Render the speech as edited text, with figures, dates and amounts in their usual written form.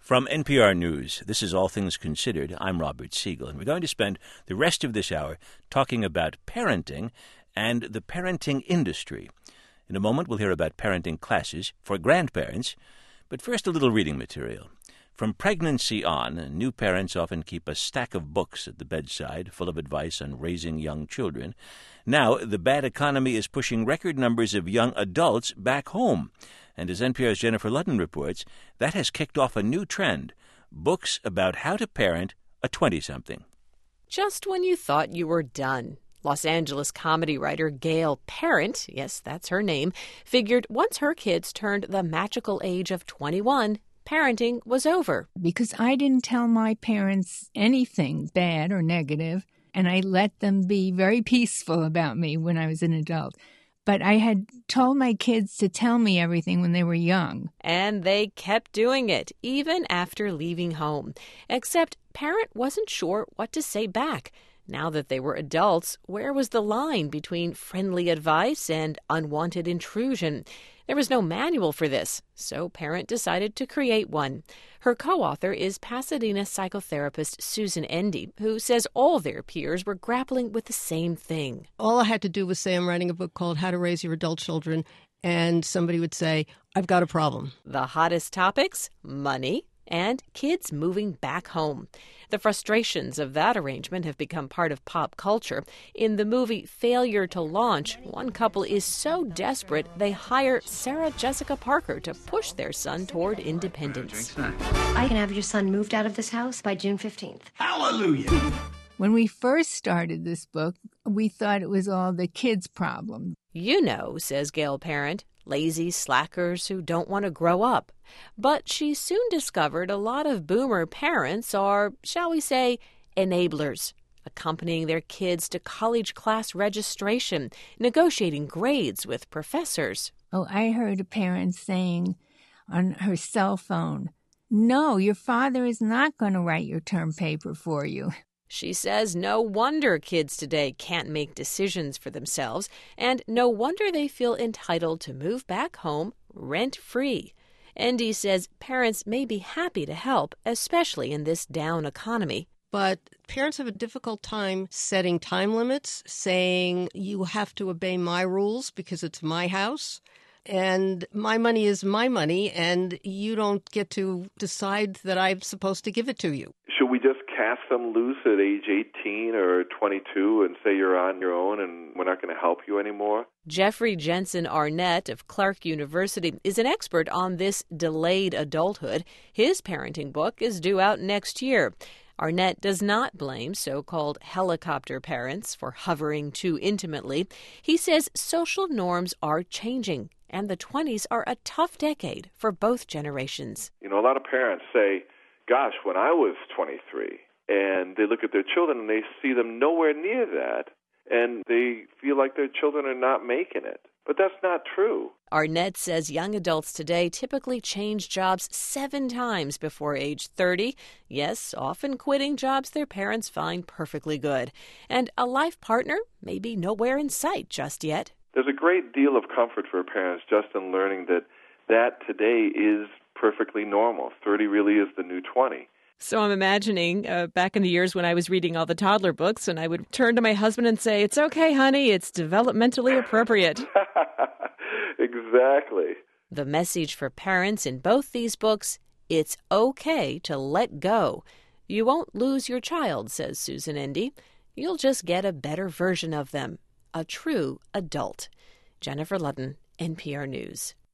From NPR News, this is All Things Considered. I'm Robert Siegel, and we're going to spend the rest of this hour talking about parenting and the parenting industry. In a moment, we'll hear about parenting classes for grandparents, but first a little reading material. From pregnancy on, new parents often keep a stack of books at the bedside full of advice on raising young children. Now, the bad economy is pushing record numbers of young adults back home. And as NPR's Jennifer Ludden reports, that has kicked off a new trend, books about how to parent a 20-something. Just when you thought you were done, Los Angeles comedy writer Gail Parent, yes, that's her name, figured once her kids turned the magical age of 21, parenting was over. Because I didn't tell my parents anything bad or negative, and I let them be very peaceful about me when I was an adult. But I had told my kids to tell me everything when they were young. And they kept doing it, even after leaving home. Except Parent wasn't sure what to say back. Now that they were adults, where was the line between friendly advice and unwanted intrusion? There was no manual for this, so Parent decided to create one. Her co-author is Pasadena psychotherapist Susan Endy, who says all their peers were grappling with the same thing. All I had to do was say, I'm writing a book called How to Raise Your Adult Children, and somebody would say, I've got a problem. The hottest topics? Money and kids moving back home. The frustrations of that arrangement have become part of pop culture. In the movie Failure to Launch, one couple is so desperate they hire Sarah Jessica Parker to push their son toward independence. I can have your son moved out of this house by June 15th. Hallelujah! When we first started this book, we thought it was all the kids' problem. You know, says Gail Parent, lazy slackers who don't want to grow up. But she soon discovered a lot of boomer parents are, shall we say, enablers, accompanying their kids to college class registration, negotiating grades with professors. Oh, I heard a parent saying on her cell phone, "No, your father is not going to write your term paper for you." She says no wonder kids today can't make decisions for themselves, and no wonder they feel entitled to move back home rent-free. Endy says parents may be happy to help, especially in this down economy. But parents have a difficult time setting time limits, saying you have to obey my rules because it's my house. And my money is my money, and you don't get to decide that I'm supposed to give it to you. Should we just cast them loose at age 18 or 22 and say you're on your own and we're not going to help you anymore? Jeffrey Jensen Arnett of Clark University is an expert on this delayed adulthood. His parenting book is due out next year. Arnett does not blame so-called helicopter parents for hovering too intimately. He says social norms are changing, and the 20s are a tough decade for both generations. You know, a lot of parents say, gosh, when I was 23, and they look at their children and they see them nowhere near that, and they feel like their children are not making it. But that's not true. Arnett says young adults today typically change jobs 7 times before age 30. Yes, often quitting jobs their parents find perfectly good. And a life partner may be nowhere in sight just yet. There's a great deal of comfort for parents just in learning that today is perfectly normal. 30 really is the new 20. So I'm imagining back in the years when I was reading all the toddler books, and I would turn to my husband and say, "It's okay, honey, it's developmentally appropriate." Exactly. The message for parents in both these books, it's okay to let go. You won't lose your child, says Susan Endy. You'll just get a better version of them, a true adult. Jennifer Ludden, NPR News.